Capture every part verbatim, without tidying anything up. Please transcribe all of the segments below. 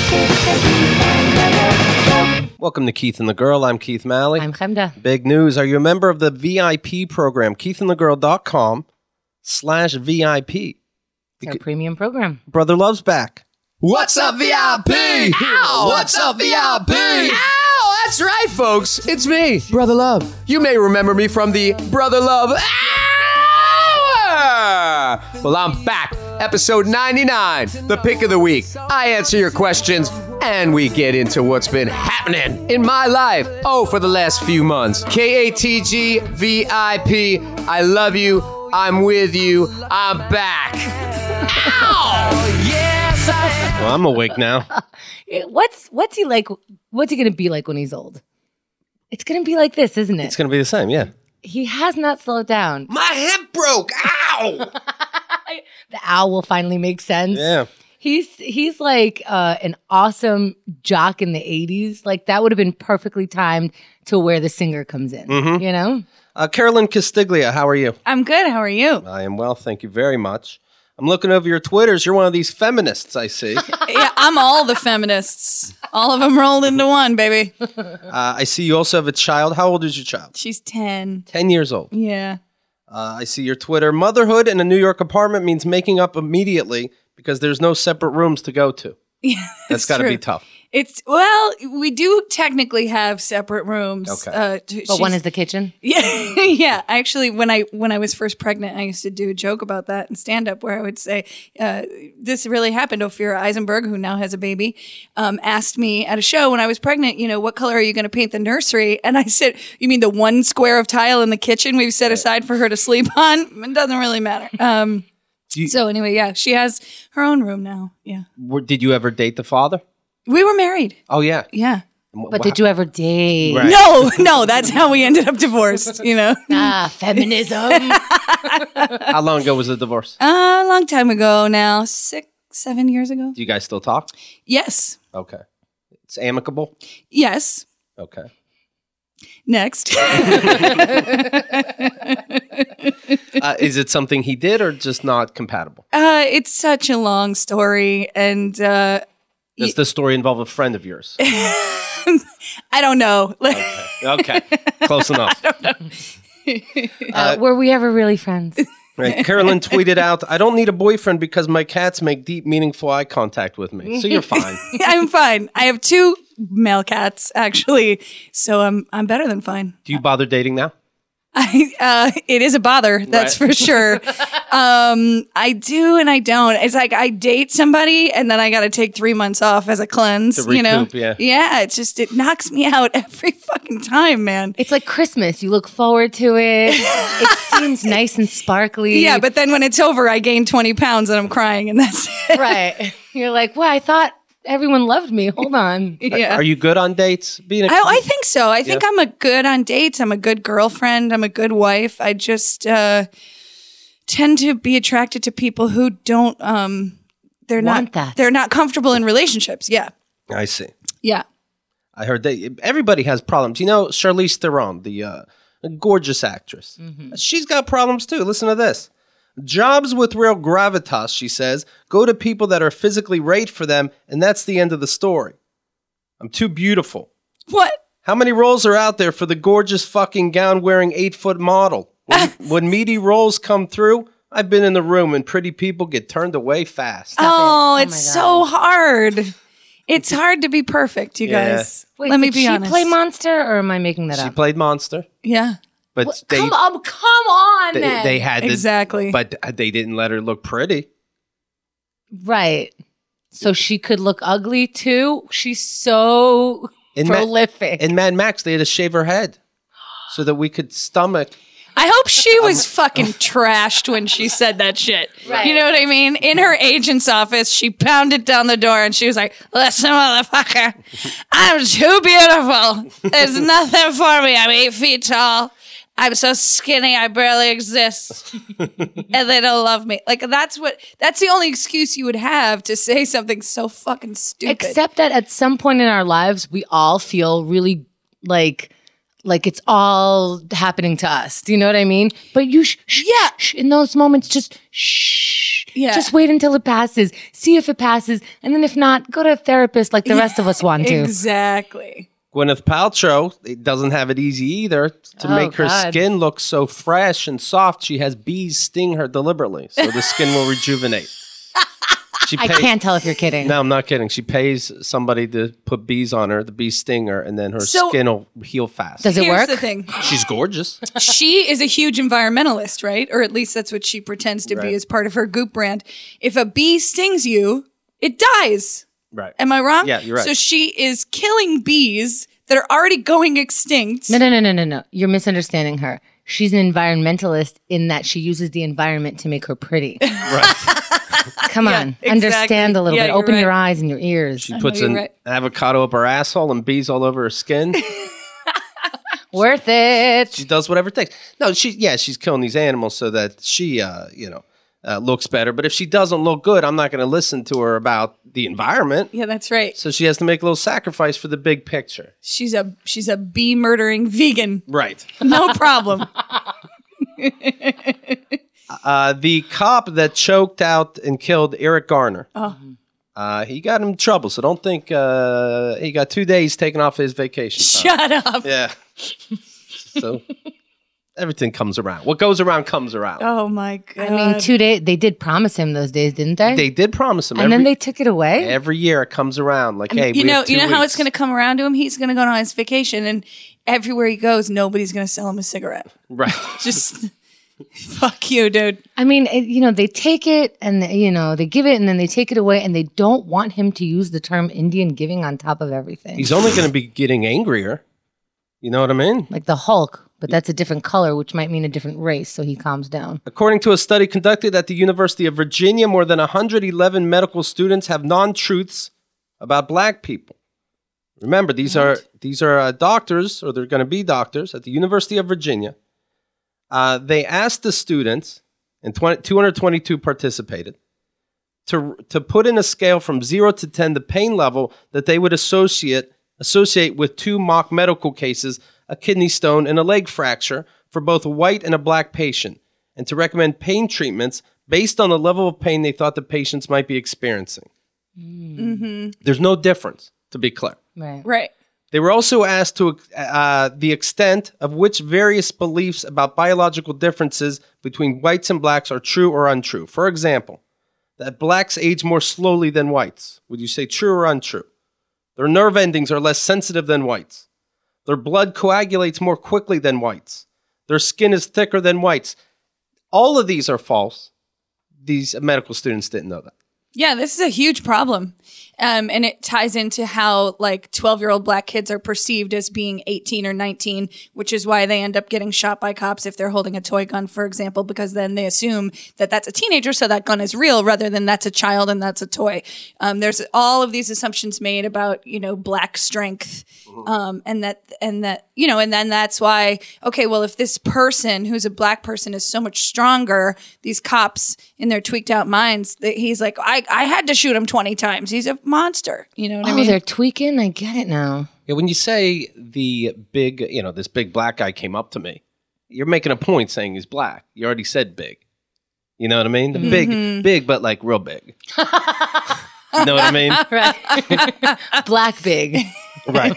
Welcome to Keith and the Girl. I'm Keith Malley. I'm Chemda. Big news. Are you a member of the V I P program? keith and the girl dot com slash V I P. It's our premium program. Brother Love's back. What's up, V I P? Ow! What's up, V I P? Ow! That's right, folks. It's me, Brother Love. You may remember me from the Brother Love Hour. Well, I'm back. Episode ninety-nine, the pick of the week. I answer your questions, and we get into what's been happening in my life. Oh, for the last few months. K A T G V I P. I love you. I'm with you. I'm back. Ow! Yes, I am. Well, I'm awake now. What's what's he like? What's he going to be like when he's old? It's going to be like this, isn't it? It's going to be the same, yeah. He has not slowed down. My hip broke. Ow! The owl will finally make sense. Yeah. He's he's like uh, an awesome jock in the eighties. Like that would have been perfectly timed to where the singer comes in. Mm-hmm. You know? Uh, Carolyn Castiglia, how are you? I'm good. How are you? I am well, thank you very much. I'm looking over your Twitters. You're one of these feminists, I see. uh, Yeah, I'm all the feminists. All of them rolled into one, baby. I see you also have a child. How old is your child? She's ten. ten years old. Yeah. Uh, I see your Twitter. Motherhood in a New York apartment means making up immediately because there's no separate rooms to go to. Yeah, That's got to be tough. It's, well, we do technically have separate rooms. Okay. Uh, t- But one she's- is the kitchen. Yeah, yeah. Actually, when I when I was first pregnant, I used to do a joke about that in stand up where I would say, uh, "This really happened." Ophira Eisenberg, who now has a baby, um, asked me at a show when I was pregnant, you know, what color are you going to paint the nursery? And I said, "You mean the one square of tile in the kitchen we've set aside for her to sleep on? It doesn't really matter." Um, You- so anyway, yeah, she has her own room now. Yeah, Were- Did you ever date the father? we were married. Oh, yeah. Yeah. But did you ever date? Right. No, no, that's how we ended up divorced. You know, Ah, feminism. How long ago was the divorce? uh, a long time ago now, six, seven years ago. Do you guys still talk? Yes, Okay. It's amicable? yes. Okay. Next. Uh, is it something he did or just not compatible? uh, it's such a long story, and uh, Does the story involve a friend of yours? I don't know. Okay. Close enough. uh, were we ever really friends? Right. Carolyn tweeted out, I don't need a boyfriend because my cats make deep, meaningful eye contact with me. So you're fine. I'm fine. I have two male cats, actually, so I'm I'm better than fine. Do you bother dating now? I, uh, it is a bother, that's Right. for sure. um, I do and I don't. It's like I date somebody and then I got to take three months off as a cleanse. To you know, recoup, yeah. yeah. It's just it knocks me out every fucking time, man. It's like Christmas. You look forward to it. It seems nice and sparkly. Yeah, but then when it's over, I gain twenty pounds and I'm crying, and that's it. right. You're like, well, I thought everyone loved me. Hold on. Yeah. Are you good on dates? Being a I, I think so. I think Yeah. I'm a good on dates. I'm a good girlfriend. I'm a good wife. I just uh, tend to be attracted to people who don't. Um, they're Want not. that. They're not comfortable in relationships. Yeah. I see. Yeah. I heard that everybody has problems. You know, Charlize Theron, the uh, gorgeous actress, she's got problems too. Listen to this. Jobs with real gravitas, she says, go to people that are physically right for them, and that's the end of the story. I'm too beautiful. What? How many roles are out there for the gorgeous fucking gown-wearing eight-foot model? When, when meaty roles come through, I've been in the room and pretty people get turned away fast. Oh, it. Oh it's my so hard. It's hard to be perfect, you Yeah. guys. Wait, Let me did be she honest. play Monster, or am I making that She up? played Monster, yeah. but What- they, come on, come on, they, then. they had the, Exactly. but they didn't let her look pretty. Right. So she could look ugly too. She's so In Ma- prolific. In Mad Max, they had to shave her head so that we could stomach. I hope she was fucking trashed when she said that shit. Right. You know what I mean? In her agent's office, she pounded down the door and she was like, listen, motherfucker, I'm too beautiful. There's nothing for me. I'm eight feet tall. I'm so skinny, I barely exist. And they don't love me. Like, that's what, that's the only excuse you would have to say something so fucking stupid. Except that at some point in our lives, we all feel really like, like it's all happening to us. Do you know what I mean? But you, sh- sh- Yeah. sh- in those moments, just shh. Yeah. Just wait until it passes. See if it passes. And then if not, go to a therapist like the rest of us want to. Exactly. Gwyneth Paltrow it doesn't have it easy either. To Oh, make her God. skin look so fresh and soft, she has bees sting her deliberately, so the skin will rejuvenate. She I pay- can't tell if you're kidding. No, I'm not kidding. She pays somebody to put bees on her, the bees sting her, and then her So- skin will heal fast. Does it Here's work? the thing. She's gorgeous. She is a huge environmentalist, right? Or at least that's what she pretends to Right. be as part of her Goop brand. If a bee stings you, it dies. Right. Am I wrong? Yeah, you're right. So she is killing bees that are already going extinct. No, no, no, no, no, no. You're misunderstanding her. She's an environmentalist in that she uses the environment to make her pretty. Right. Come Yeah, on. exactly. Understand a little Yeah, bit. you're Open your right. eyes and your ears. She puts you're an right. avocado up her asshole and bees all over her skin. Worth it. She does whatever it takes. No, she yeah, she's killing these animals so that she uh, you know, uh, looks better. But if she doesn't look good, I'm not going to listen to her about the environment. Yeah, that's right. So she has to make a little sacrifice for the big picture. She's a she's a bee murdering vegan. Right. No problem. Uh, the cop that choked out and killed Eric Garner. Oh. Uh, he got him in trouble, so don't think uh, he got two days taken off his vacation time. Shut up. Yeah. So everything comes around. What goes around comes around. Oh my god. I mean, two days. They did promise him those days, didn't they? They did promise him. and every, then they took it away. every year it comes around. Like, hey, you we know, have two you know how weeks. it's going to come around to him. He's going to go on his vacation, and everywhere he goes, nobody's going to sell him a cigarette. Right. Just fuck you, dude. I mean, it, you know, they take it and you know they give it and then they take it away, and they don't want him to use the term Indian giving on top of everything, He's only going to be getting angrier. You know what I mean? like the Hulk. But that's a different color, which might mean a different race. So he calms down. According to a study conducted at the University of Virginia, more than one hundred eleven medical students have non-truths about black people. Remember, these are these are uh, doctors, or they're going to be doctors at the University of Virginia. Uh, they asked the students, and twenty, two hundred twenty-two participated, to to put in a scale from zero to ten the pain level that they would associate associate with two mock medical cases, a kidney stone and a leg fracture, for both a white and a black patient, and to recommend pain treatments based on the level of pain they thought the patients might be experiencing. There's no difference, to be clear. Right. Right. They were also asked to uh, the extent of which various beliefs about biological differences between whites and blacks are true or untrue. For example, that blacks age more slowly than whites. Would you say true or untrue? Their nerve endings are less sensitive than whites. Their blood coagulates more quickly than whites. Their skin is thicker than whites. All of these are false. These medical students didn't know that. Yeah, this is a huge problem. Um, and it ties into how like twelve year old black kids are perceived as being eighteen or nineteen, which is why they end up getting shot by cops if they're holding a toy gun, for example, because then they assume that that's a teenager. So that gun is real rather than that's a child and that's a toy. Um, there's all of these assumptions made about, you know, black strength. Um, and that, and that, you know, and then that's why, okay, well, if this person who's a black person is so much stronger, these cops in their tweaked out minds, they, he's like, I, I had to shoot him twenty times. He's a monster. You know what Oh, I mean? they're tweaking. I get it now. Yeah, when you say the big, you know, this big black guy came up to me, you're making a point saying he's black. You already said big. You know what I mean? The big, big, but like real big. You know what I mean? Right. Black big. Right.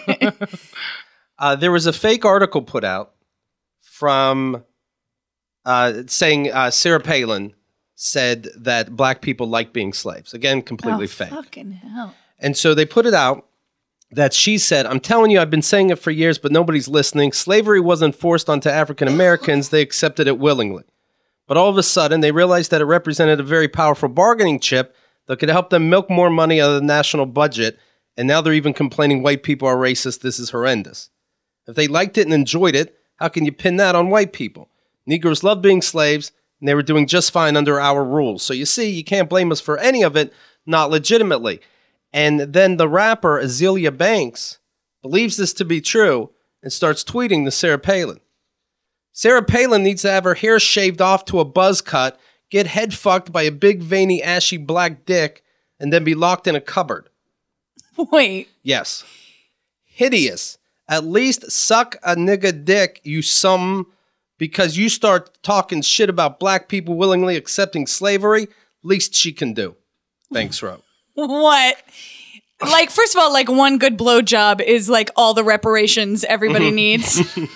Uh, there was a fake article put out from uh, saying uh, Sarah Palin said that black people like being slaves. Again, completely Oh, fake. fucking hell. And so they put it out that she said, I'm telling you, I've been saying it for years, but nobody's listening. Slavery wasn't forced onto African Americans. They accepted it willingly. But all of a sudden, they realized that it represented a very powerful bargaining chip that could help them milk more money out of the national budget. And now they're even complaining white people are racist. This is horrendous. If they liked it and enjoyed it, how can you pin that on white people? Negroes loved being slaves, and they were doing just fine under our rules. So you see, you can't blame us for any of it, not legitimately. And then the rapper Azealia Banks believes this to be true and starts tweeting to Sarah Palin. Sarah Palin needs to have her hair shaved off to a buzz cut, get head fucked by a big, veiny, ashy black dick, and then be locked in a cupboard. Wait. Yes. Hideous. At least suck a nigga dick, you some, because you start talking shit about black people willingly accepting slavery. Least she can do. Banks wrote. What? Like, first of all, like one good blowjob is like all the reparations everybody needs.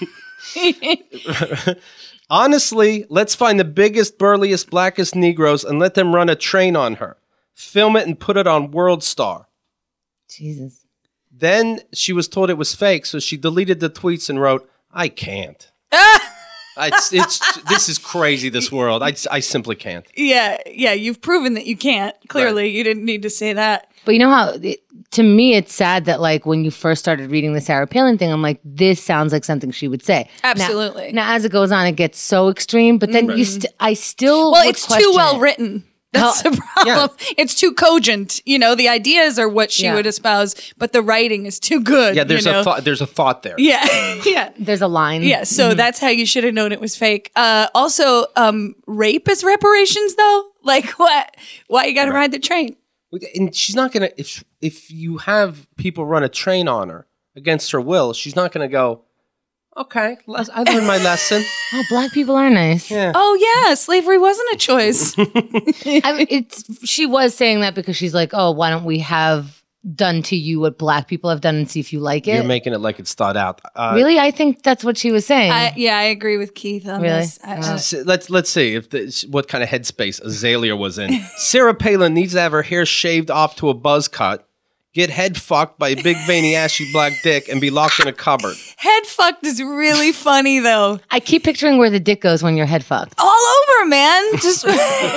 Honestly, let's find the biggest, burliest, blackest Negroes and let them run a train on her. Film it and put it on World Star. Jesus. Then she was told it was fake, so she deleted the tweets and wrote, I can't. it's, it's This is crazy, this world. I, I simply can't. Yeah, yeah, you've proven that you can't. Clearly, Right. you didn't need to say that. But you know how, it, to me, it's sad that like when you first started reading the Sarah Palin thing, I'm like, this sounds like something she would say. Absolutely. Now, now as it goes on, it gets so extreme, but then you st- I still Well, would it's question too well it. written. That's How- the problem. It's too cogent. You know, the ideas are what she Yeah. would espouse, but the writing is too good. Yeah, there's you know? a thought. There's a thought there. Yeah, yeah. There's a line. Yeah, so that's how you should have known it was fake. Uh, also, um, rape is reparations, though. Like, what? Why you got to ride the train? And she's not gonna if if you have people run a train on her against her will, she's not gonna go, okay, les- I learned my lesson. Oh, black people are nice. Yeah. Oh yeah, slavery wasn't a choice. I mean, it's she was saying that because she's like, oh, why don't we have done to you what black people have done and see if you like it? You're making it like it's thought out. Uh, Really? I think that's what she was saying. I, yeah, I agree with Keith on Really? this. I, uh, s- Let's let's see if the, what kind of headspace Azalea was in. Sarah Palin needs to have her hair shaved off to a buzz cut, get head fucked by a big veiny ashy black dick, and be locked in a cupboard. head fucked is really funny though. I keep picturing where the dick goes when you're head fucked. All over, man. Just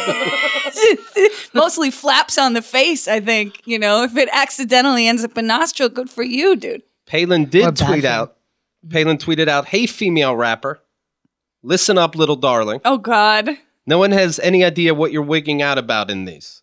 mostly flaps on the face. I think you know if it accidentally ends up a nostril, good for you, dude. Palin Or did bad tweet for- out. Palin tweeted out, "Hey, female rapper, listen up, little darling. Oh God, No one has any idea what you're wigging out about in these."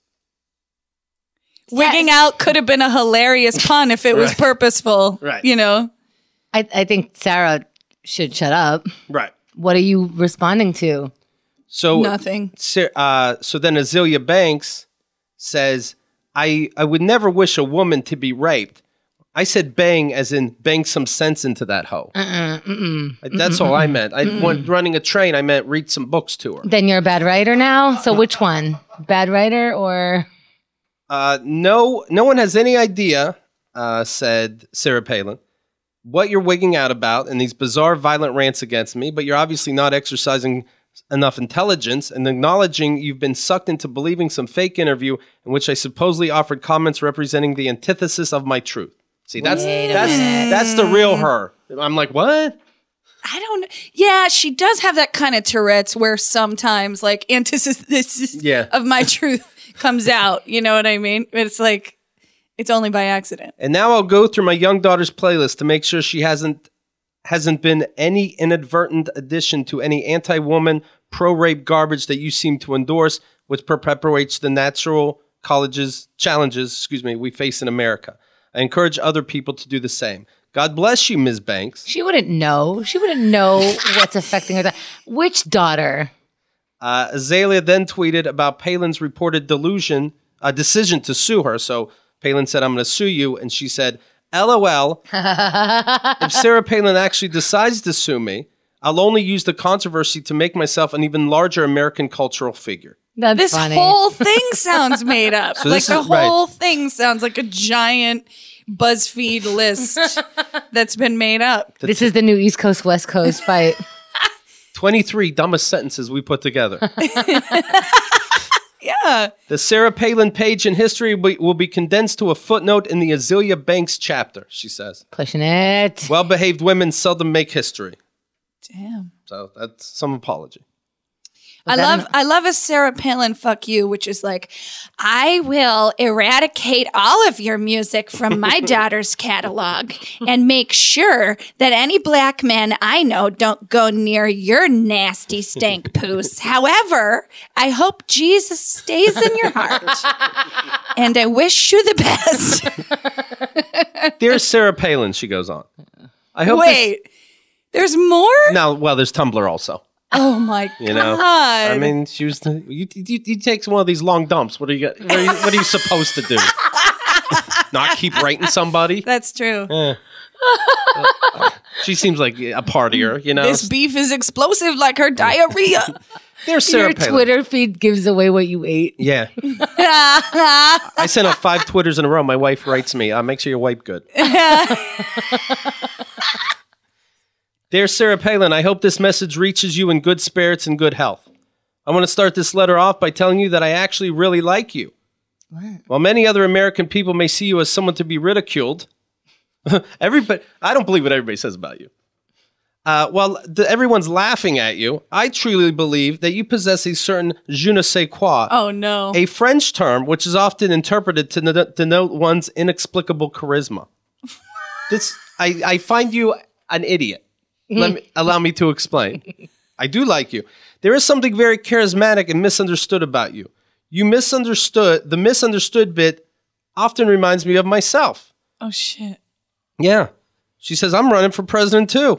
wigging out could have been a hilarious pun if it was Right. purposeful. Right. You know. I, I think Sarah should shut up. Right. What are you responding to? So Nothing. Sa- Uh, so then Azealia Banks says, I, I would never wish a woman to be raped. I said bang as in bang some sense into that hoe. Uh-uh, mm-mm. That's all I meant. I went running a train. I meant read some books to her. Then you're a bad writer now? So which one? Bad writer or... Uh, no, no one has any idea, uh, said Sarah Palin, what you're wigging out about in these bizarre, violent rants against me, but you're obviously not exercising enough intelligence and acknowledging you've been sucked into believing some fake interview in which I supposedly offered comments representing the antithesis of my truth. See, that's that's that's the real her. I'm like, what? I don't. Yeah, she does have that kind of Tourette's where sometimes like antithesis Yeah. of my truth comes out. You know what I mean? But it's like it's only by accident. And now I'll go through my young daughter's playlist to make sure she hasn't hasn't been any inadvertent addition to any anti-woman, pro-rape garbage that you seem to endorse, which perpetuates the natural colleges challenges, excuse me, we face in America. I encourage other people to do the same. God bless you, Miz Banks. She wouldn't know. She wouldn't know what's affecting her. da- Which daughter? Uh, Azalea then tweeted about Palin's reported delusion, uh, decision to sue her. So Palin said, I'm going to sue you. And she said, LOL, if Sarah Palin actually decides to sue me, I'll only use the controversy to make myself an even larger American cultural figure. That's This funny. whole thing sounds made up. So like this the is- right. whole thing sounds like a giant BuzzFeed list that's been made up. This is the new East Coast, West Coast fight. twenty-three dumbest sentences we put together. Yeah. The Sarah Palin page in history will will be condensed to a footnote in the Azealia Banks chapter, she says. Pushing it. Well-behaved women seldom make history. Damn. So that's some apology. I that love an- I love a Sarah Palin fuck you, which is like, I will eradicate all of your music from my daughter's catalog and make sure that any black men I know don't go near your nasty stank poos. However, I hope Jesus stays in your heart. And I wish you the best. Dear Sarah Palin, she goes on. I hope this- Wait, there's more? now, well, there's Tumblr also. Oh my You know, God. I mean, she was. The, you, you, you take one of these long dumps. What are you? What are you, what are you supposed to do? Not keep writing somebody? That's true. She seems like a partier. You know, This beef is explosive like her diarrhea. There's Sarah Your Palin. Twitter feed gives away what you ate. Yeah. I sent out five Twitters in a row. My wife writes me, uh, make sure you wipe good. Dear Sarah Palin, I hope this message reaches you in good spirits and good health. I want to start this letter off by telling you that I actually really like you. What? While many other American people may see you as someone to be ridiculed, everybody, I don't believe what everybody says about you. Uh, while the, everyone's laughing at you, I truly believe that you possess a certain je ne sais quoi, Oh no. a French term which is often interpreted to n- denote one's inexplicable charisma. This, I, I find you an idiot. Let me, allow me to explain. I do like you. There is something very charismatic and misunderstood about you. You misunderstood, the misunderstood bit often reminds me of myself. Oh shit. Yeah. She says, I'm running for president too.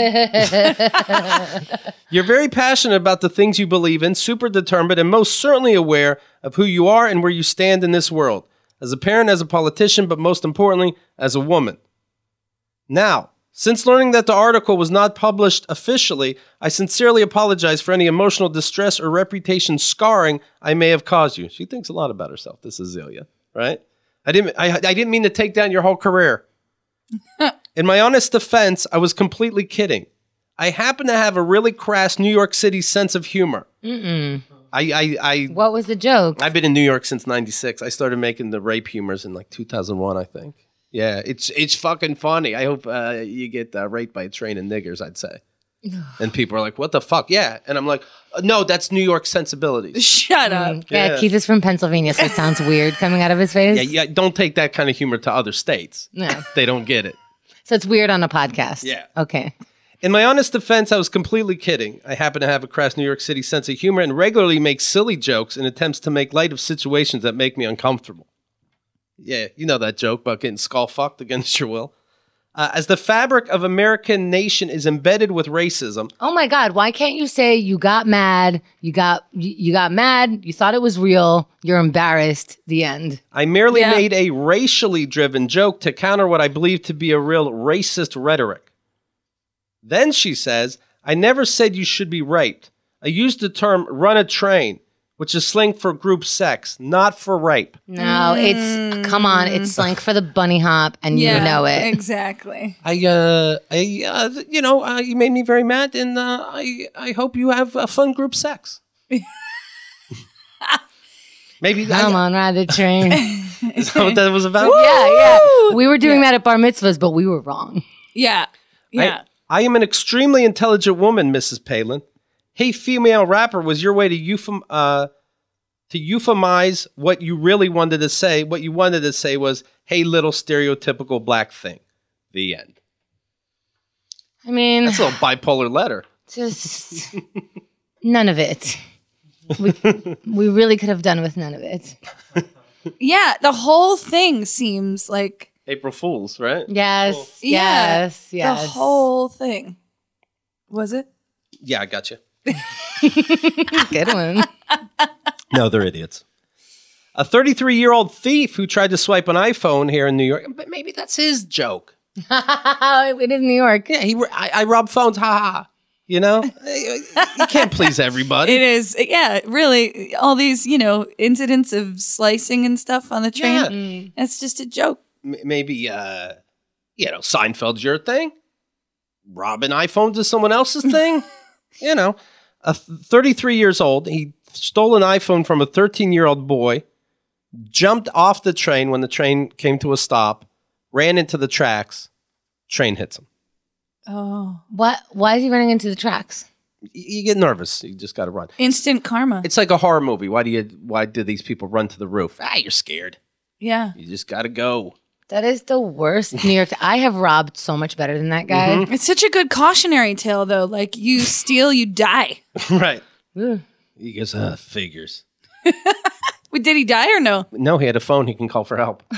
You're very passionate about the things you believe in, super determined, and most certainly aware of who you are and where you stand in this world. As a parent, as a politician, but most importantly, as a woman. Now, since learning that the article was not published officially, I sincerely apologize for any emotional distress or reputation scarring I may have caused you. She thinks a lot about herself. This is Zelia, right? I didn't, I, I didn't mean to take down your whole career. In my honest defense, I was completely kidding. I happen to have a really crass New York City sense of humor. Mm-mm. I, I, I, What was the joke? I've been in New York since ninety-six. I started making the rape humors in like two thousand one, I think. Yeah, it's it's fucking funny. I hope uh, you get uh, raped by a train of niggers, I'd say. And people are like, what the fuck? Yeah. And I'm like, uh, no, that's New York sensibilities. Shut up. Yeah, Yeah. Keith is from Pennsylvania, so it sounds weird coming out of his face. Yeah, yeah, don't take that kind of humor to other states. No. They don't get it. So it's weird on a podcast. Yeah. Okay. In my honest defense, I was completely kidding. I happen to have a crass New York City sense of humor and regularly make silly jokes in attempts to make light of situations that make me uncomfortable. Yeah, you know that joke about getting skull fucked against your will. Uh, as the fabric of American nation is embedded with racism, Oh my God! Why can't you say you got mad? You got you, you got mad. You thought it was real. You're embarrassed. The end. I merely Yeah. made a racially driven joke to counter what I believe to be a real racist rhetoric. Then she says, I never said you should be raped. I used the term run a train, which is slang for group sex, not for rape. No, it's come on. It's slang for the bunny hop, and Yeah, you know it. Exactly. I, uh, I, uh, you know, uh, you made me very mad, and uh, I, I hope you have a fun group sex. Maybe Come I, on, ride the train. is that what that was about? yeah, yeah. We were doing that at bar mitzvahs, but we were wrong. Yeah. Yeah. I, I am an extremely intelligent woman, Missus Palin. Hey, female rapper was your way to euphem, uh, to euphemize what you really wanted to say. What you wanted to say was, hey, little stereotypical black thing. The end. I mean, That's a little bipolar letter. just none of it. We, we really could have done with none of it. Yeah. The whole thing seems like April Fools, right? Yes, Yeah, yes, yes. the whole thing. Was it? Yeah, I got you. Good one. No, they're idiots. A thirty-three-year-old thief who tried to swipe an iPhone here in New York. But maybe that's his joke. It is New York. Yeah, he. I, I rob phones. Ha ha. ha. You know, you can't please everybody. It is. Yeah. Really. All these, you know, incidents of slicing and stuff on the train. Yeah. It's just a joke. M- maybe, uh, you know, Seinfeld's your thing. Robbing iPhones is someone else's thing. You know, a th- thirty-three years old. He stole an iPhone from a thirteen-year-old boy, jumped off the train when the train came to a stop, ran into the tracks, train hits him. Oh. What? Why is he running into the tracks? Y- You get nervous. You just got to run. Instant karma. It's like a horror movie. Why do you? Why do these people run to the roof? Ah, you're scared. Yeah. You just got to go. That is the worst New York. I have robbed so much better than that guy. Mm-hmm. It's such a good cautionary tale, though. Like, you steal, you die. Right. Ugh. He goes, uh, figures. Wait, did he die or no? No, he had a phone. He can call for help.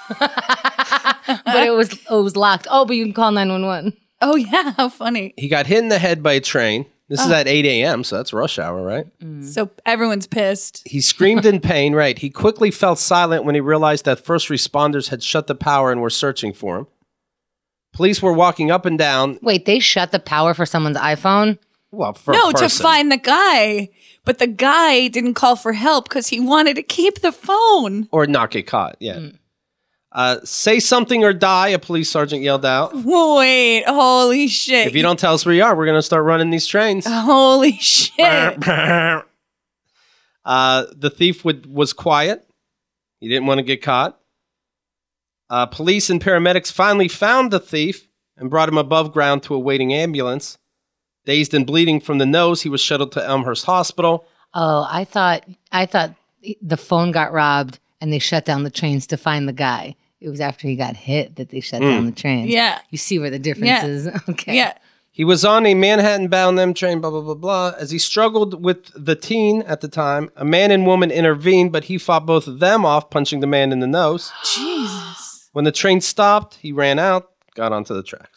But it was it was locked. Oh, but you can call nine one one. Oh, yeah. How funny. He got hit in the head by a train. This is at eight a.m., so that's rush hour, right? So everyone's pissed. He screamed in pain, right? He quickly fell silent when he realized that first responders had shut the power and were searching for him. Police were walking up and down. Wait, they shut the power for someone's iPhone? Well, for no, a to person. find the guy. But the guy didn't call for help because he wanted to keep the phone. Or not get caught, yeah. Mm. Uh, say something or die, a police sergeant yelled out. Wait, holy shit. If you don't tell us where you are, we're going to start running these trains. Holy shit. uh, the thief would, was quiet. He didn't want to get caught. Uh, police and paramedics finally found the thief and brought him above ground to a waiting ambulance. Dazed and bleeding from the nose, he was shuttled to Elmhurst Hospital. Oh, I thought I thought the phone got robbed and they shut down the trains to find the guy. It was after he got hit that they shut mm. down the trains. Yeah. You see where the difference yeah. is. Okay. Yeah. He was on a Manhattan-bound M train, blah, blah, blah, blah. As he struggled with the teen at the time, a man and woman intervened, but he fought both of them off, punching the man in the nose. Jesus. When the train stopped, he ran out, got onto the tracks.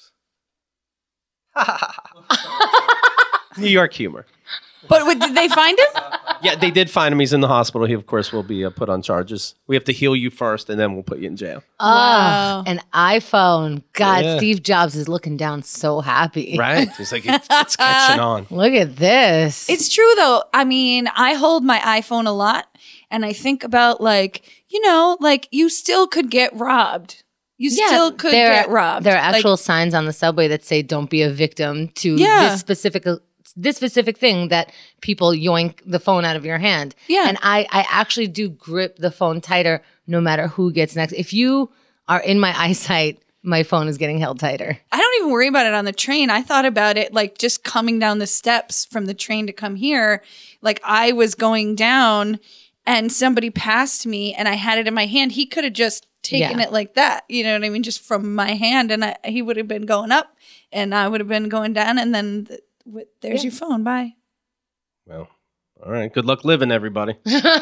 New York humor. But what, did they find him? Yeah, they did find him. He's in the hospital. He, of course, will be uh, put on charges. We have to heal you first, and then we'll put you in jail. Oh, Wow. An iPhone. God, Yeah. Steve Jobs is looking down so happy. Right? He's like, it's, it's catching on. Look at this. It's true, though. I mean, I hold my iPhone a lot, and I think about, like, you know, like, you still could get robbed. You Yeah, still could there, get robbed. There are actual Like, signs on the subway that say "Don't be a victim to Yeah. this specific this specific thing that people yoink the phone out of your hand." Yeah. and I I actually do grip the phone tighter no matter who gets next. If you are in my eyesight, my phone is getting held tighter. I don't even worry about it on the train. I thought about it like just coming down the steps from the train to come here. Like I was going down and somebody passed me and I had it in my hand. He could have just taken Yeah. it like that. You know what I mean? Just from my hand. And I, he would have been going up and I would have been going down. And then th- w- there's Yeah. your phone. Bye. Well, all right. Good luck living, everybody.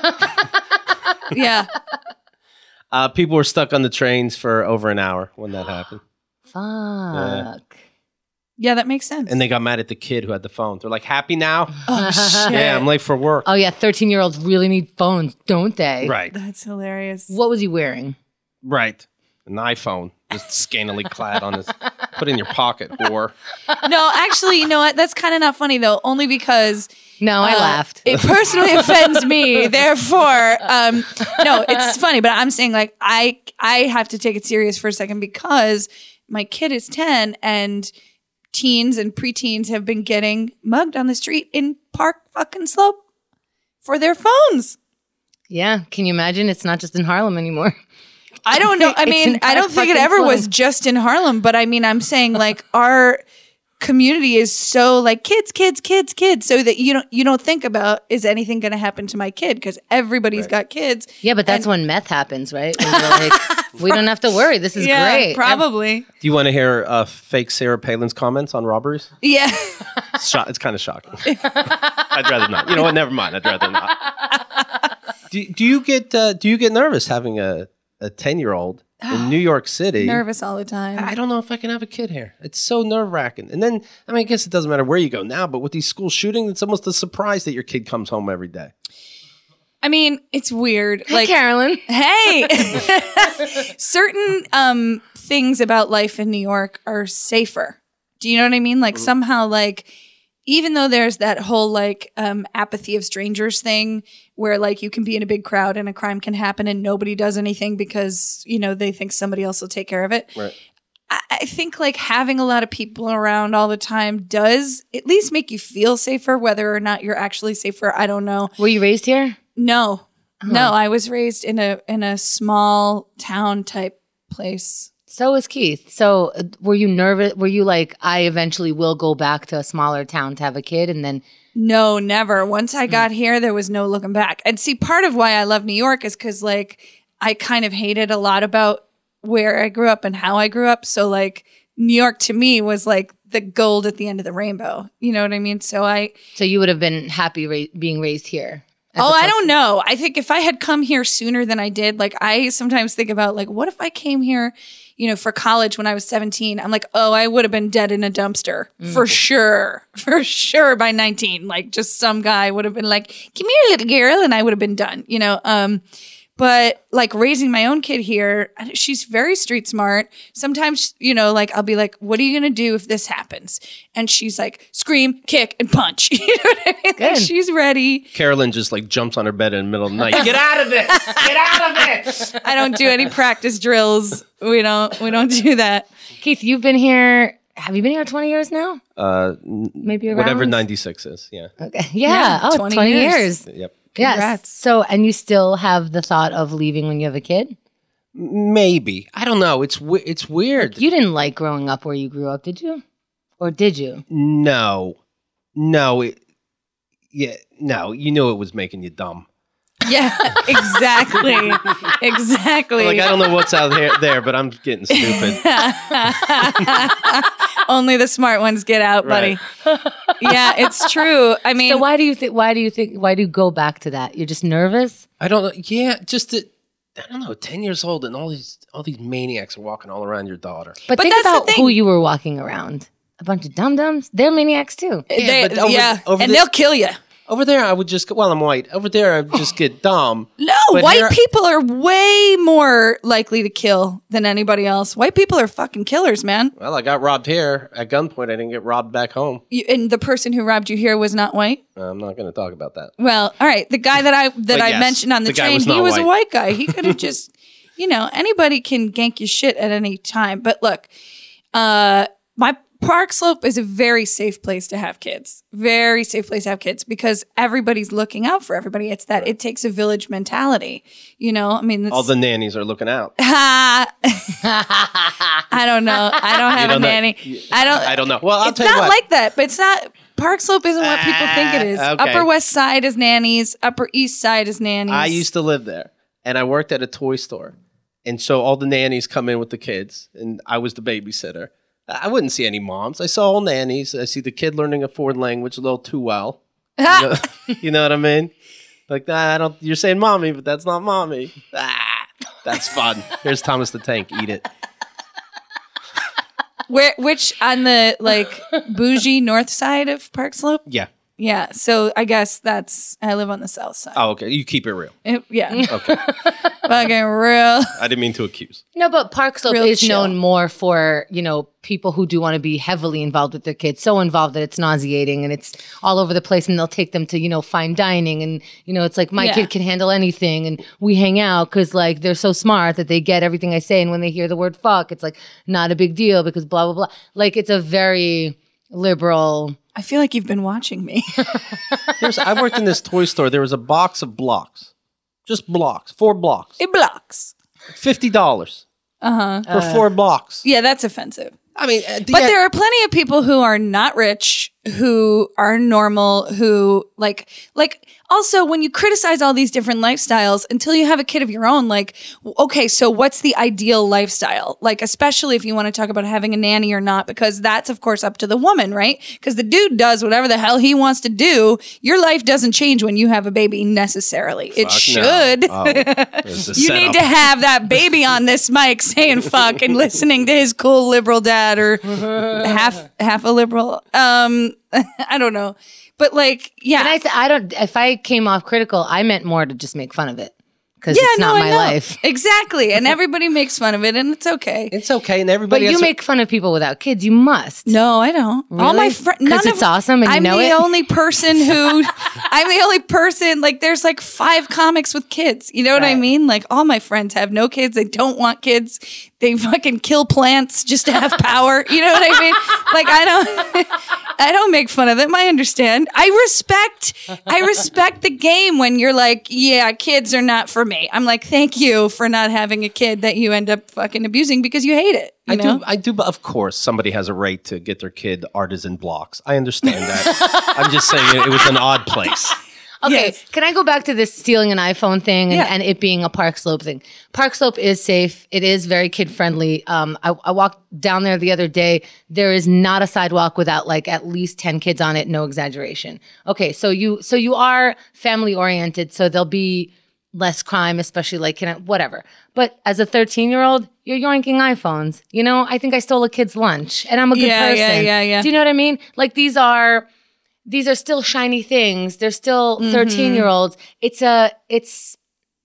Yeah. Uh, people were stuck on the trains for over an hour when that happened. Fuck. Yeah, that makes sense. And they got mad at the kid who had the phone. They're like, happy now? oh, shit. Yeah, I'm late for work. Oh yeah, thirteen-year-olds really need phones, don't they? Right. That's hilarious. What was he wearing? Right. An iPhone. Just scantily clad on his... Put in your pocket, whore. No, actually, you know what? That's kind of not funny, though, only because... No, I Uh, laughed. It personally offends me. Therefore, um, no, it's funny, but I'm saying like I I have to take it serious for a second because my kid is ten and teens and preteens have been getting mugged on the street in Park fucking Slope for their phones. Yeah, can you imagine? It's not just in Harlem anymore. I don't know. I It's mean, in I don't think it fucking ever Slope. was just in Harlem, but I mean, I'm saying like our community is so like kids, kids, kids, kids, so that you don't you don't think about is anything going to happen to my kid because everybody's got kids. Yeah, but that's when meth happens, right? When you're like, we don't have to worry. This is Yeah, great. probably. Do you want to hear uh, fake Sarah Palin's comments on robberies? Yeah. It's, sho- it's kind of shocking. I'd rather not. You know what? Never mind. I'd rather not. Do, do you get uh, Do you get nervous having a a ten year old in New York City? Nervous all the time. I don't know if I can have a kid here. It's so nerve wracking. And then, I mean, I guess it doesn't matter where you go now, but with these school shootings, it's almost a surprise that your kid comes home every day. I mean, it's weird. Hey, like, Carolyn. hey, certain um, things about life in New York are safer. Do you know what I mean? Like somehow, like even though there's that whole like um, apathy of strangers thing, where like you can be in a big crowd and a crime can happen and nobody does anything because you know they think somebody else will take care of it. Right. I, I think like having a lot of people around all the time does at least make you feel safer, whether or not you're actually safer. I don't know. Were you raised here? No, no, I was raised in a in a small town type place. So was Keith. So uh, were you nervous? Were you like, I eventually will go back to a smaller town to have a kid, and then No, never. Once I got here, there was no looking back. And see, part of why I love New York is because like I kind of hated a lot about where I grew up and how I grew up. So like New York to me was like the gold at the end of the rainbow. You know what I mean? So I so you would have been happy ra- being raised here. as Oh, I opposed don't to- know. I think if I had come here sooner than I did, like I sometimes think about like, what if I came here, you know, for college when I was seventeen? I'm like, oh, I would have been dead in a dumpster for sure. For sure by nineteen. Like just some guy would have been like, come here, little girl. And I would have been done, you know? Um, But like raising my own kid here, she's very street smart. Sometimes, you know, like I'll be like, what are you going to do if this happens? And she's like, scream, kick, and punch. You know what I mean? Like, she's ready. Carolyn just like jumps on her bed in the middle of the night. Get out of this! Get out of it! I don't do any practice drills. We don't, we don't do that. Keith, you've been here. Have you been here twenty years now? Uh, Maybe around? whatever ninety-six is, yeah. Okay. Yeah. Yeah, oh, twenty twenty years. years. Yep. Yes. Congrats. So, and you still have the thought of leaving when you have a kid? Maybe. I don't know. It's we- it's weird. You didn't like growing up where you grew up, did you? Or did you? No. No. It, yeah. No. You knew it was making you dumb. Yeah, exactly. Exactly. Like, I don't know what's out there, there but I'm getting stupid. Only the smart ones get out, buddy. Yeah, it's true. I mean, So why do you think, why do you think, why do you go back to that? You're just nervous? I don't know. Yeah. Just that, I don't know, ten years old and all these all these maniacs are walking all around your daughter. But, But think that's the about thing. who you were walking around. A bunch of dum-dums. They're maniacs too. they, but over- yeah, over and the- they'll kill you. Over there, I would just go, well, I'm white. Over there, I would just get dumb. No, But white here- people are way more likely to kill than anybody else. White people are fucking killers, man. Well, I got robbed here at gunpoint. I didn't get robbed back home. You, and the person who robbed you here was not white. I'm not going to talk about that. Well, all right. The guy that I that But I yes, mentioned on the, the guy train, was he not was a white. white guy. He could have just, you know, anybody can gank your shit at any time. But look, uh, my Park Slope is a very safe place to have kids. Very safe place to have kids because everybody's looking out for everybody. It's that it takes a village mentality. You know, I mean, it's, All the nannies are looking out. Ha! I don't know. I don't have don't a know. nanny. You- I don't. I don't know. Well, I'll it's tell you not what. like that, but it's not. Park Slope isn't what people think it is. Ah, okay. Upper West Side is nannies. Upper East Side is nannies. I used to live there, and I worked at a toy store. And so all the nannies come in with the kids, and I was the babysitter. I wouldn't see any moms. I saw all nannies. I see the kid learning a foreign language a little too well. You know, you know what I mean? Like, nah, I don't. You're saying mommy, but that's not mommy. Ah, that's fun. Here's Thomas the Tank. Eat it. Where, which on the like bougie north side of Park Slope? Yeah. Yeah. So I guess that's. I live on the south side. Oh, okay. You keep it real. It- yeah. Okay. Fucking real. I didn't mean to accuse. No, but Park Slope Real is chill. known more for, you know, people who do want to be heavily involved with their kids, so involved that it's nauseating and it's all over the place, and they'll take them to, you know, fine dining, and, you know, it's like my Yeah. kid can handle anything, and we hang out because, like, they're so smart that they get everything I say, and when they hear the word fuck, it's like not a big deal because blah, blah, blah. Like, it's a very liberal. I feel like you've been watching me. There's, I worked in this toy store. There was a box of blocks. Just blocks. Four blocks. It blocks. fifty dollars. Uh huh. For four blocks. Yeah, that's offensive. I mean, at the But end- there are plenty of people who are not rich, who are normal, who like, like also when you criticize all these different lifestyles until you have a kid of your own, like, okay, so what's the ideal lifestyle? Like, especially if you want to talk about having a nanny or not, because that's of course up to the woman, right? Because the dude does whatever the hell he wants to do. Your life doesn't change when you have a baby necessarily. It Fuck no. should. Oh, there's a You need setup. to have that baby on this mic saying fuck and listening to his cool liberal dad or half half a liberal. Um, I don't know, but like, yeah, And I, th- I don't, if I came off critical, I meant more to just make fun of it because yeah, it's no, not I my know. life. Exactly, and everybody makes fun of it, and it's okay. It's okay, and But everybody. you has make fun of people without kids. You must. No, I don't. All my Really? friends, 'Cause it's awesome and you I'm know the it? only person who, I'm the only person. Like, there's like five comics with kids. You know what I Right. mean? Like, all my friends have no kids. They don't want kids. They fucking kill plants just to have power. You know what I mean? Like, I don't, I don't make fun of them. I understand. I respect, I respect the game when you're like, yeah, kids are not for me. I'm like, thank you for not having a kid that you end up fucking abusing because you hate it. You I know? do. I do. But of course, somebody has a right to get their kid artisan blocks. I understand that. I'm just saying it, it was an odd place. Okay, Yes. can I go back to this stealing an iPhone thing and, Yeah. and it being a Park Slope thing? Park Slope is safe. It is very kid friendly. Um, I, I walked down there the other day. There is not a sidewalk without like at least ten kids on it. No exaggeration. Okay, so you so you are family oriented. So there'll be less crime, especially like you know, whatever. But as a thirteen year old, you're yoinking iPhones. You know, I think I stole a kid's lunch, and I'm a good Yeah, person. yeah, yeah, yeah. Do you know what I mean? Like these are. These are still shiny things. They're still Mm-hmm. thirteen year olds. It's a, it's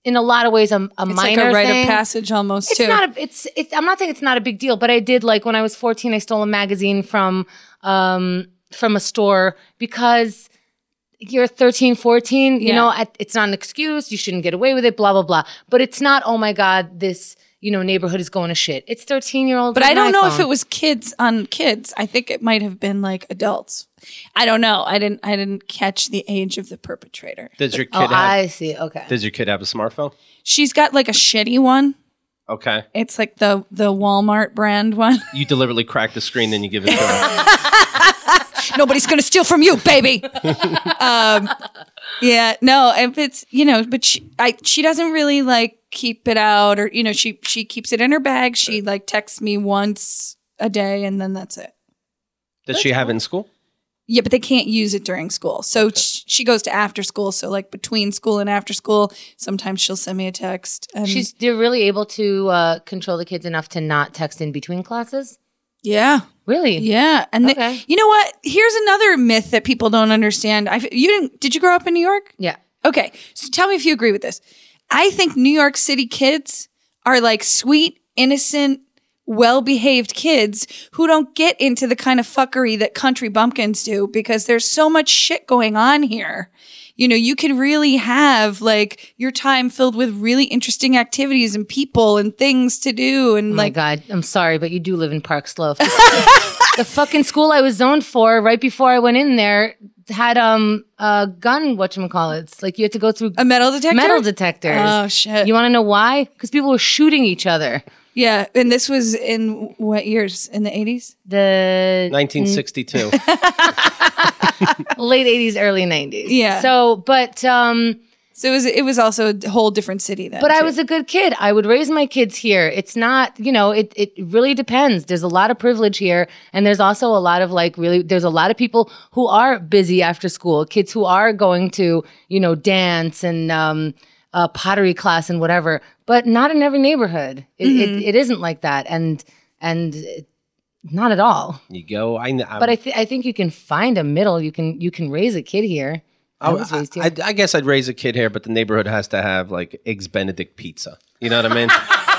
in a lot of ways a, a It's minor like a rite thing. of passage almost It's too. not a, it's, it's, I'm not saying it's not a big deal, but I did like when I was fourteen, I stole a magazine from, um, from a store because you're thirteen, fourteen, you Yeah. know, at, it's not an excuse. You shouldn't get away with it, blah, blah, blah. But it's not, oh my God, this, you know, neighborhood is going to shit. It's thirteen year olds. But I don't know if it was kids on kids. I think it might have been like adults. I don't know. I didn't. I didn't catch the age of the perpetrator. Does your kid Oh, have? I see. Okay. Does your kid have a smartphone? She's got like a shitty one. Okay. It's like the the Walmart brand one. You deliberately crack the screen, then you give it to her. Nobody's gonna steal from you, baby. um, yeah, no. If it's you know, but she, I, she doesn't really like keep it out, or you know, she she keeps it in her bag. She like texts me once a day, and then that's it. Does she have it in school? Yeah, but they can't use it during school. So sh- she goes to after school. So like between school and after school, sometimes she'll send me a text. And She's they're really able to uh, control the kids enough to not text in between classes. yeah, Really? yeah. And they- Okay. you know what? Here's another myth that people don't understand. I you didn't? Did you grow up in New York? Yeah. Okay, so tell me if you agree with this. I think New York City kids are like sweet, innocent, well-behaved kids who don't get into the kind of fuckery that country bumpkins do because there's so much shit going on here. You know, you can really have like your time filled with really interesting activities and people and things to do and Oh my like God, I'm sorry, but you do live in Park Slope. The fucking school I was zoned for right before I went in there had um a gun, whatchamacallits. Like you had to go through a metal detector. metal detectors. Oh shit. You want to know why? Because people were shooting each other. Yeah, and this was in what years? In the eighties? The nineteen sixty-two. late eighties, early nineties. Yeah. So, but um, So it was it was also a whole different city then. but I too. was a good kid. I would raise my kids here. It's not, you know, it it really depends. There's a lot of privilege here, and there's also a lot of like really. There's a lot of people who are busy after school. Kids who are going to, you know, dance and um, uh, pottery class and whatever. But not in every neighborhood. It Mm-hmm. it, it isn't like that, and and. It, not at all. You go. I. I But I th- I think you can find a middle. You can you can raise a kid here. I was raised here. I, I guess I'd raise a kid here, but the neighborhood has to have like Eggs Benedict pizza. You know what I mean?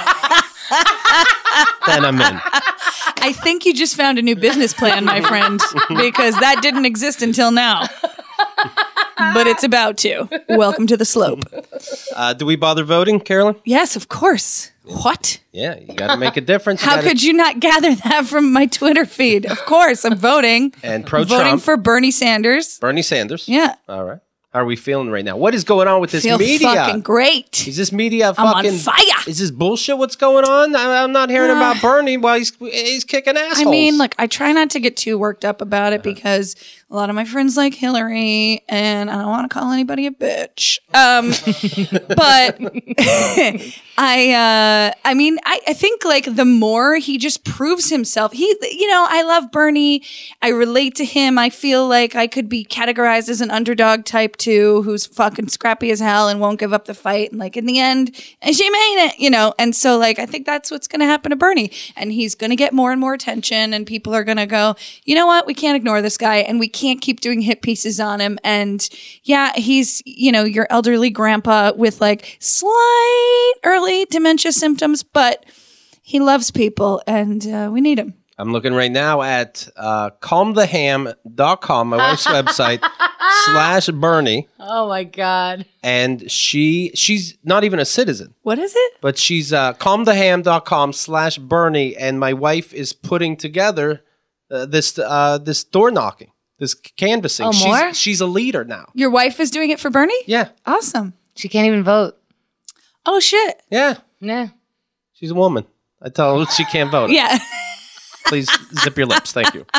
Then I'm in. I think you just found a new business plan, my friend, because that didn't exist until now. But it's about to. Welcome to the slope. Uh, do we bother voting, Carolyn? Yes, of course. What? Yeah, you got to make a difference. You How gotta- could you not gather that from my Twitter feed? Of course, I'm voting. And pro voting Trump, for Bernie Sanders. Bernie Sanders. Yeah. All right. How are we feeling right now? What is going on with this Feel media? fucking great. Is this media I'm on fucking fire. Is this bullshit? What's going on? I, I'm not hearing about Bernie while he's he's kicking assholes. I mean, like, I try not to get too worked up about it because a lot of my friends like Hillary, and I don't want to call anybody a bitch. Um, but I, uh, I mean, I, I think like the more he just proves himself, he, you know, I love Bernie. I relate to him. I feel like I could be categorized as an underdog type too, who's fucking scrappy as hell and won't give up the fight. And like in the end, and she made it, you know. And so like I think that's what's going to happen to Bernie, and he's going to get more and more attention, and people are going to go, you know what, we can't ignore this guy, and we can't keep doing hit pieces on him. And yeah, he's, you know, your elderly grandpa with like slight early dementia symptoms, but he loves people, and uh, we need him. I'm looking right now at uh, calm the ham dot com, my wife's website, slash Bernie. Oh my God. And she she's not even a citizen, What is it? but she's uh, calm the ham dot com slash Bernie. And my wife is putting together uh, this uh, this door knocking, this canvassing. Oh, she's, more? she's a leader now. Your wife is doing it for Bernie? Yeah. Awesome. She can't even vote. Oh shit. Yeah. Yeah. She's a woman. I tell her she can't vote. Yeah. Please zip your lips. Thank you.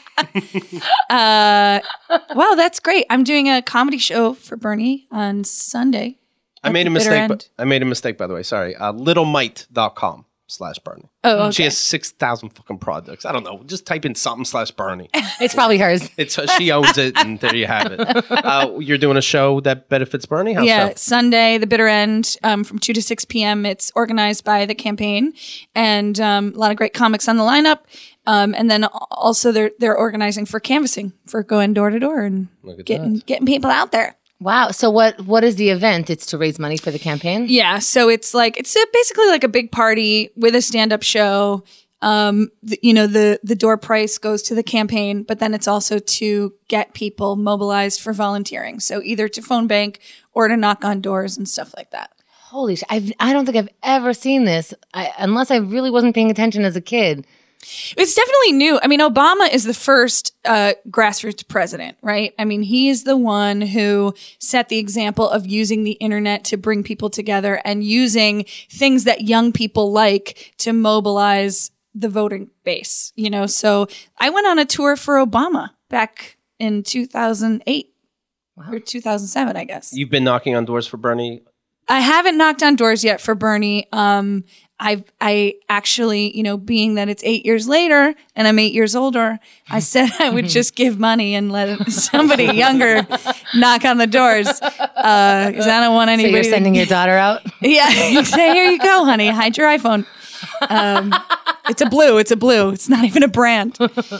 Uh, wow, that's great. I'm doing a comedy show for Bernie on Sunday. I at made the a bitter mistake. end. But I made a mistake, by the way. Sorry. Uh, little mite dot com slash Bernie. Oh, okay. She has six thousand fucking products. I don't know. Just type in something slash Bernie. It's probably hers. It's uh, she owns it, and there you have it. Uh, you're doing a show that benefits Bernie. How Yeah, so? Sunday, the bitter end, um, from two to six p.m. It's organized by the campaign, and um, a lot of great comics on the lineup. Um, and then also they're they're organizing for canvassing, for going door to door and Look at getting that. getting people out there. Wow. So what what is the event? It's to raise money for the campaign? Yeah. So it's like, it's a, basically like a big party with a stand-up show. Um, the, you know, the, the door price goes to the campaign, but then it's also to get people mobilized for volunteering. So either to phone bank or to knock on doors and stuff like that. Holy shit. I've, I don't think I've ever seen this I, unless I really wasn't paying attention as a kid. It's definitely new. I mean, Obama is the first uh, grassroots president, right? I mean, he's the one who set the example of using the internet to bring people together and using things that young people like to mobilize the voting base, you know? So I went on a tour for Obama back in two thousand eight wow. or two thousand seven, I guess. You've been knocking on doors for Bernie? I haven't knocked on doors yet for Bernie. Um, I've, I actually, you know, being that it's eight years later and I'm eight years older, I said I would just give money and let somebody younger knock on the doors. Uh, cause I don't want anybody. So you're sending to, your daughter out? Yeah. You say, here you go, honey. Hide your iPhone. Um, it's a blue. It's a blue. It's not even a brand.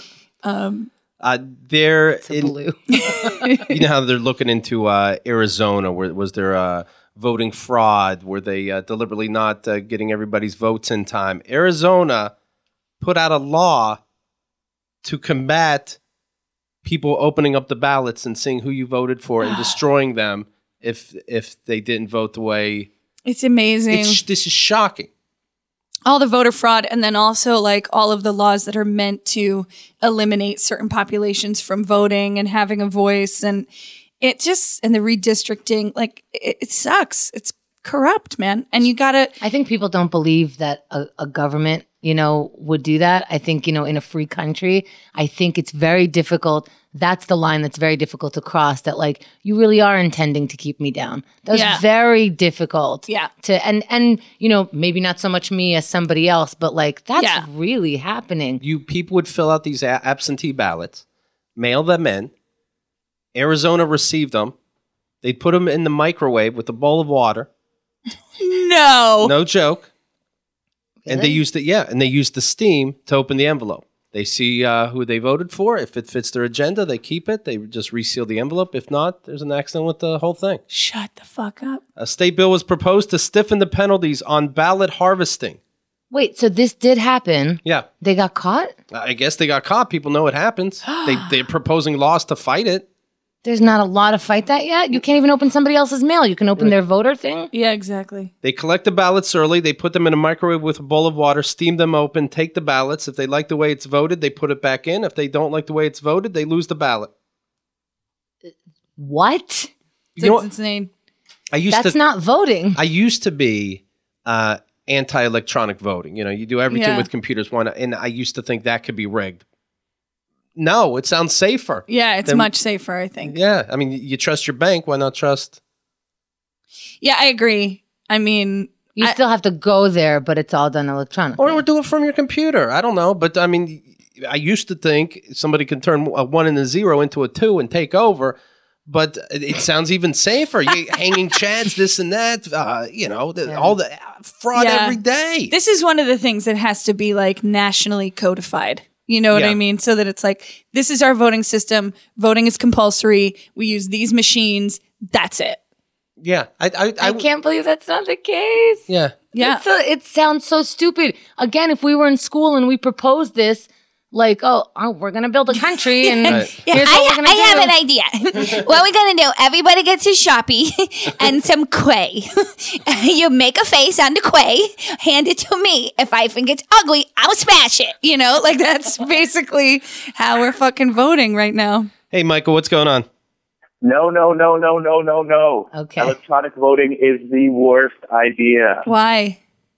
Um, Uh, there, It's a in, blue. you know how they're looking into uh, Arizona, where was there uh, voting fraud? Were they uh, deliberately not uh, getting everybody's votes in time? Arizona put out a law to combat people opening up the ballots and seeing who you voted for and destroying them if if they didn't vote the way. it's amazing. It's, this is shocking. All the voter fraud, and then also like all of the laws that are meant to eliminate certain populations from voting and having a voice, and it just and the redistricting, like it, it sucks. It's corrupt, man, and you gotta. I think people don't believe that a, a government, you know, would do that. I think, you know, in a free country, I think it's very difficult. That's the line that's very difficult to cross, that like, you really are intending to keep me down. That's Yeah. very difficult. Yeah. To, and, and, you know, maybe not so much me as somebody else, but like, that's Yeah. really happening. You people would fill out these a- absentee ballots, mail them in. Arizona received them. They'd put them in the microwave with a bowl of water. No. No joke. And they Really? used it, yeah, and they used the steam to open the envelope. They see uh, who they voted for. If it fits their agenda, they keep it. They just reseal the envelope. If not, there's an accident with the whole thing. Shut the fuck up. A state bill was proposed to stiffen the penalties on ballot harvesting. Wait, so this did happen. Yeah, They got caught? I guess they got caught. People know it happens. they, they're proposing laws to fight it. There's not a law to fight that yet? You can't even open somebody else's mail. You can open their voter thing? Yeah, exactly. They collect the ballots early. They put them in a microwave with a bowl of water, steam them open, take the ballots. If they like the way it's voted, they put it back in. If they don't like the way it's voted, they lose the ballot. What? It's, You know what? insane. I used That's to not voting. I used to be uh, anti-electronic voting. You know, you do everything Yeah. with computers. Why not? And I used to think that could be rigged. No, it sounds safer. Yeah, it's Then- much safer, I think. Yeah, I mean, you trust your bank. Why not trust? Yeah, I agree. I mean, You I- still have to go there, but it's all done electronically. Or, or do it from your computer. I don't know. But I mean, I used to think somebody can turn a one and a zero into a two and take over. But it sounds even safer. You hanging chads, this and that. Uh, you know, the, Yeah. all the fraud Yeah. every day. this is one of the things that has to be like nationally codified. You know what Yeah. I mean? So that it's like, this is our voting system. Voting is compulsory. We use these machines. That's it. yeah, I, I, I, I can't believe that's not the case. Yeah, Yeah. It's a- it sounds so stupid. Again, if we were in school and we proposed this, like, oh, oh we're going to build a country and Right. here's what we're going to do. I have an idea. What we're gonna do? Everybody gets a Sharpie and some Quay. You make a face on the Quay, hand it to me. If I think it's ugly, I'll smash it. You know, like that's basically how we're fucking voting right now. Hey, Michael, what's going on? No, no, no, no, no, no, no. Okay. Electronic voting is the worst idea. Why?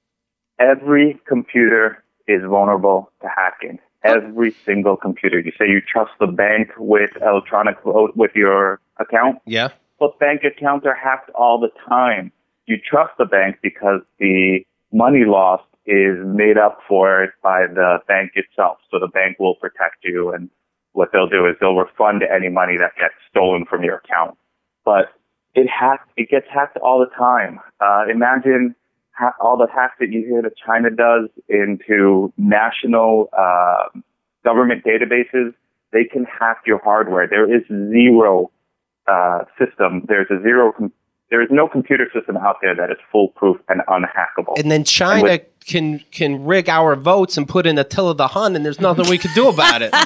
Every computer is vulnerable to hacking. Every single computer. You say you trust the bank with electronic vote with your account, Yeah, but bank accounts are hacked all the time. You trust the bank because the money lost is made up for it by the bank itself. So the bank will protect you, and what they'll do is they'll refund any money that gets stolen from your account. But it hack, it gets hacked all the time. Uh, imagine ha- all the hacks that you hear that China does into national uh, government databases. They can hack your hardware. There is zero uh, system, there's a zero. Com- there is no computer system out there that is foolproof and unhackable. And then China and with- can can rig our votes and put in Attila the Hun, and there's nothing we can do about it.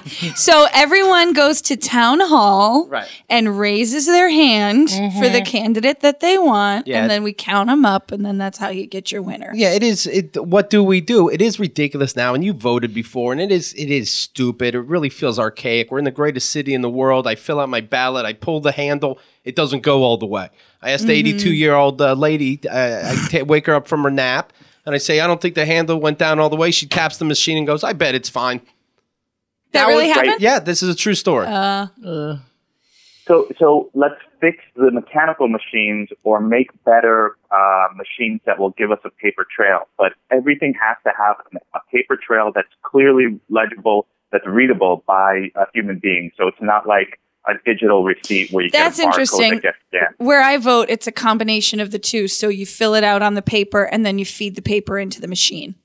So everyone goes to town hall Right. and raises their hand mm-hmm. for the candidate that they want, Yeah. and then we count them up, and then that's how you get your winner. Yeah, it is. It, what do we do? It is ridiculous now, and you voted before, and it is it is stupid. It really feels archaic. We're in the greatest city in the world. I fill out my ballot. I pull the handle. It doesn't go all the way. I asked the eighty-two-year-old uh, lady, uh, I t- wake her up from her nap, and I say, I don't think the handle went down all the way. She taps the machine and goes, I bet it's fine. That, that really happened? Right. Yeah, this is a true story. Uh, uh. So, so let's fix the mechanical machines or make better uh, machines that will give us a paper trail. But everything has to have a paper trail that's clearly legible, that's readable by a human being. So it's not like a digital receipt where you That's get a barcode interesting. that gets scanned. Where I vote, it's a combination of the two. So you fill it out on the paper and then you feed the paper into the machine.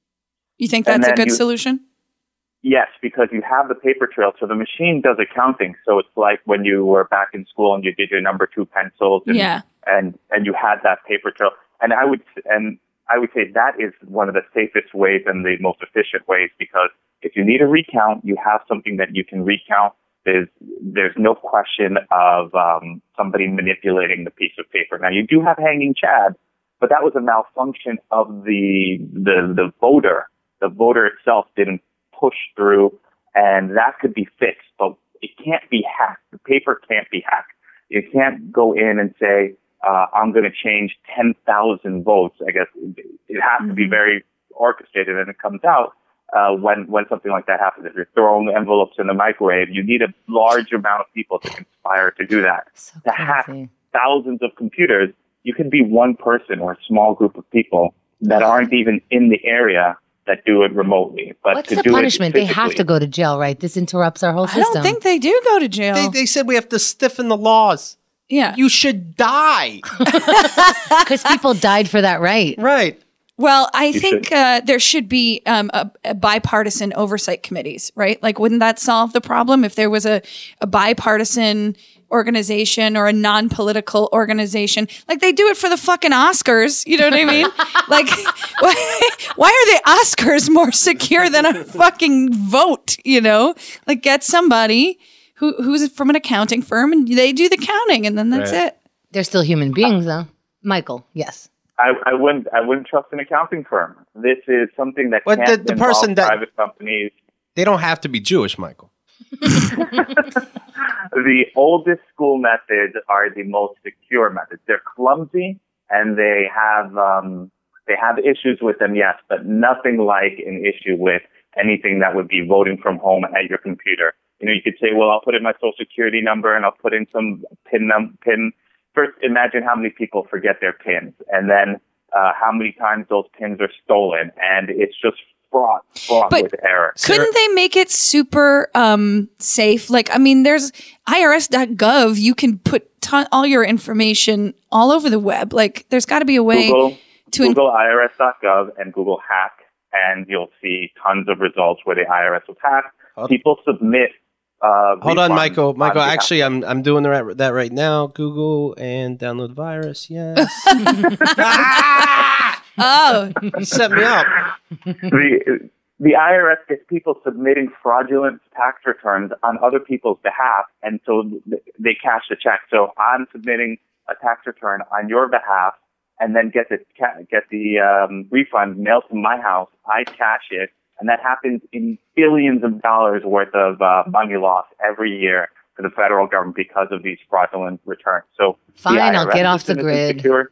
You think that's a good you, solution? Yes, because you have the paper trail. So the machine does accounting. So it's like when you were back in school and you did your number two pencils and yeah. and, and you had that paper trail. And I would and I would say that is one of the safest ways and the most efficient ways, because if you need a recount, you have something that you can recount. There's, there's no question of um, somebody manipulating the piece of paper. Now, you do have hanging chad, but that was a malfunction of the, the, the voter. The voter itself didn't push through, and that could be fixed, but it can't be hacked. The paper can't be hacked. You can't go in and say, uh, I'm going to change ten thousand votes. I guess it has mm-hmm. to be very orchestrated, and it comes out. Uh, when, when something like that happens, if you're throwing envelopes in the microwave, you need a large amount of people to conspire to do that. So to crazy. hack thousands of computers, you can be one person or a small group of people that aren't even in the area that do it remotely. But What's to the do punishment? It they have to go to jail, right? This interrupts our whole system. I don't think they do go to jail. They, they said we have to stiffen the laws. Yeah. You should die. Because people died for that right. Right. Well, I You think uh, there should be um, a, a bipartisan oversight committees, right? Like, wouldn't that solve the problem if there was a, a bipartisan organization or a non-political organization? Like, they do it for the fucking Oscars. You know what I mean? Like, why, why are the Oscars more secure than a fucking vote? You know, like, get somebody who who's from an accounting firm and they do the counting, and then that's Right. it. They're still human beings, though. Michael, yes. I, I wouldn't. I wouldn't trust an accounting firm. This is something that But can't the- the involve person that- private companies. They don't have to be Jewish, Michael. The oldest school methods are the most secure methods. They're clumsy and they have um, they have issues with them, yes, but nothing like an issue with anything that would be voting from home at your computer. You know, you could say, well, I'll put in my social security number and I'll put in some pin num- pin. First, imagine how many people forget their pins, and then uh, how many times those pins are stolen, and it's just fraught, fraught But with error. Couldn't they make it super um, safe? Like, I mean, there's I R S dot gov. You can put ton- all your information all over the web. Like, there's got to be a way Google, to. Google I R S dot gov and Google hack, and you'll see tons of results where the I R S was hacked. Oh. People submit. Uh, Hold on, refunds Michael. on Michael, behalf- actually, I'm I'm doing the right, that right now. Google and download virus. Yes. Oh, You set me up. the the I R S gets people submitting fraudulent tax returns on other people's behalf, and so th- they cash the check. So I'm submitting a tax return on your behalf, and then get the ca- get the um, refund mailed to my house. I cash it, and that happens in billions of dollars worth of uh, money loss every year for the federal government because of these fraudulent returns. So the Fine, I'll I R S get off the system isn't grid. secure.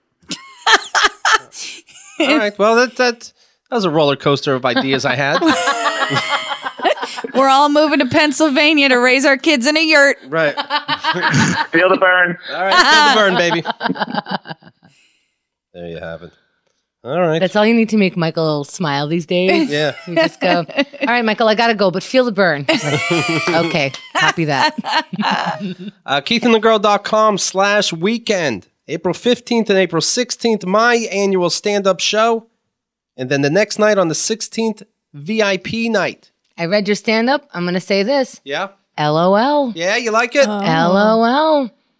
All right. Well, that that that was a roller coaster of ideas I had. we're all moving to Pennsylvania to raise our kids in a yurt. Right. Feel the burn. All right. Feel the burn, baby. There you have it. All right. That's all you need to make Michael smile these days. Yeah. You just go, all right, Michael, I got to go, but feel the burn. Like, okay, copy that. Uh, keith and the girl dot com slash weekend. April fifteenth and April sixteenth, my annual stand-up show. And then the next night on the sixteenth, V I P night. I read your stand-up. I'm going to say this. Yeah? LOL. Yeah, you like it? LOL.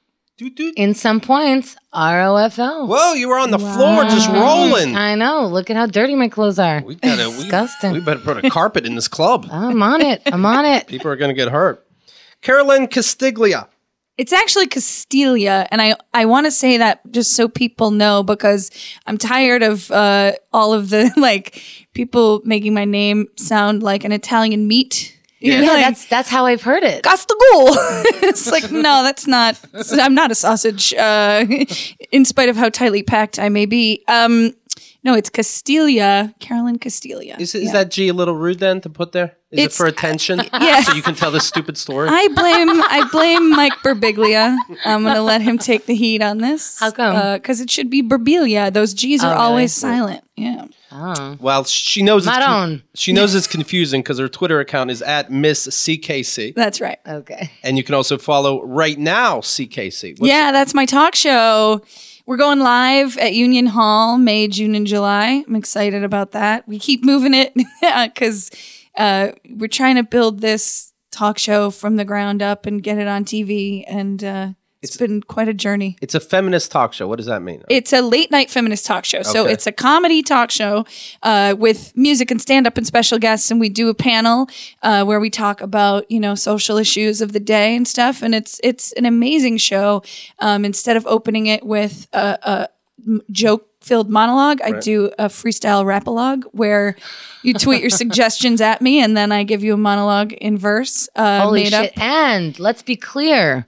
Doot, doot. In some points, R O F L. Whoa, you were on the floor just rolling. I know. Look at how dirty my clothes are. We gotta, we, Disgusting. we better put a carpet in this club. I'm on it. I'm on it. People are going to get hurt. Carolyn Castiglia. It's actually Castilia, and I, I want to say that just so people know, because I'm tired of uh, all of the like people making my name sound like an Italian meat. You Yeah, know, like, that's that's how I've heard it. Gastagool. It's like, no, that's not. I'm not a sausage. Uh, in spite of how tightly packed I may be. Um, no, it's Castilia, Carolyn Castilia. Is, is Yeah. that G a little rude then to put there? Is It's- it for attention? Yeah. So you can tell this stupid story? I blame I blame Mike Birbiglia. I'm gonna let him take the heat on this. How come? Because it should be Birbilia. Those G's are Oh, always really? silent. Yeah. Oh. well, she knows it's Not on. she knows it's confusing because her Twitter account is at Miss C K C. That's right. Okay. And you can also follow Right Now C K C. What's Yeah, that's my talk show. We're going live at Union Hall, May, June, and July. I'm excited about that. We keep moving it because uh, we're trying to build this talk show from the ground up and get it on T V. And uh, it's been quite a journey. It's a feminist talk show. What does that mean? It's a late night feminist talk show. So Okay. it's a comedy talk show uh, with music and stand up and special guests. And we do a panel uh, where we talk about, you know, social issues of the day and stuff. And it's it's an amazing show. Um, instead of opening it with a, a m- joke filled monologue, I do a freestyle rap-a-log where you tweet your suggestions at me and then I give you a monologue in verse uh, Holy made shit. up. And let's be clear.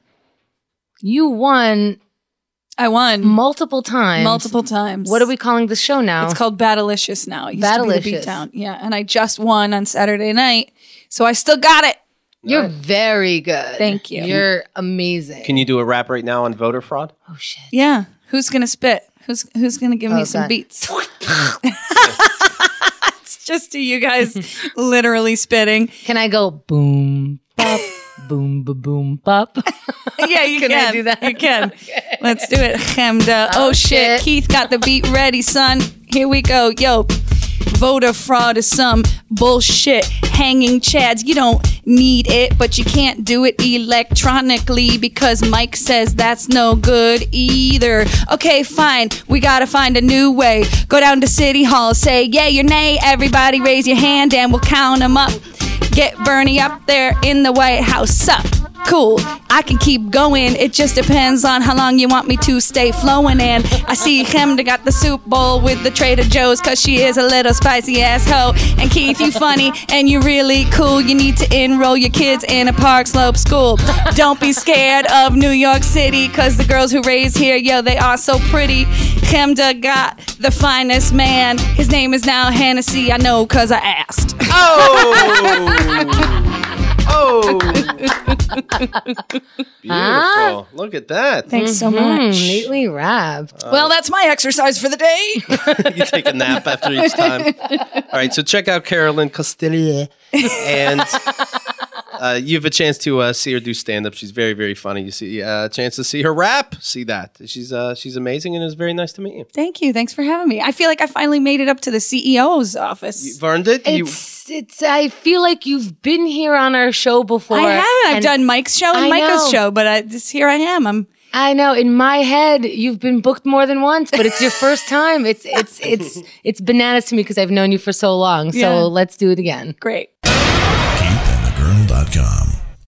You won I won multiple times. multiple times. What are we calling the show now? It's called Battlelicious now. It used to be the Battlelicious. Beatdown. Yeah, and I just won on Saturday night, so I still got it. You're very good. Thank you. You're amazing. Can you do a rap right now on voter fraud? oh shit. Yeah, who's gonna spit? Who's who's gonna give me Oh, some God. beats? It's just to you guys literally spitting. Can I go boom bop boom ba boom bop? Yeah, you can. Can I do that? You can. Let's do it. Chemda. Oh, Oh, shit. shit. Keith got the beat ready, son. Here we go. Yo. Voter fraud is some bullshit. Hanging chads, you don't need it, but you can't do it electronically because Mike says that's no good either. Okay, fine. We gotta find a new way. Go down to City Hall, say yay or nay. Everybody raise your hand and we'll count them up. Get Bernie up there in the White House. Sup? Cool. I can keep going. It just depends on how long you want me to stay flowing. And I see him to got the soup bowl with the Trader Joe's cause she is a little spicy ass hoe. And Keith, you funny and you really cool. You need to enroll your kids in a Park Slope school. Don't be scared of New York City cause the girls who raised here, yo, they are so pretty. Hemda got the finest man. His name is now Hennessy. I know cause I asked. Oh! Beautiful. Look at that. Thanks so Hmm, much. neatly wrapped. Well, that's my exercise for the day. You take a nap after each time. All right, so check out Carolyn Castiglia. And uh, you have a chance to uh, see her do stand-up. She's very, very funny. You see uh, a chance to see her rap. See that. She's uh, she's amazing, and it's very nice to meet you. Thank you. Thanks for having me. I feel like I finally made it up to the C E O's office. You've earned it. You, It's it's I feel like you've been here on our show before. I haven't. I've and done Mike's show and I Micah's know. show, but I, this here I am. I'm I know in my head you've been booked more than once, but it's your first time. It's it's it's it's bananas to me because I've known you for so long. So Yeah. let's do it again. great. keith and the girl dot com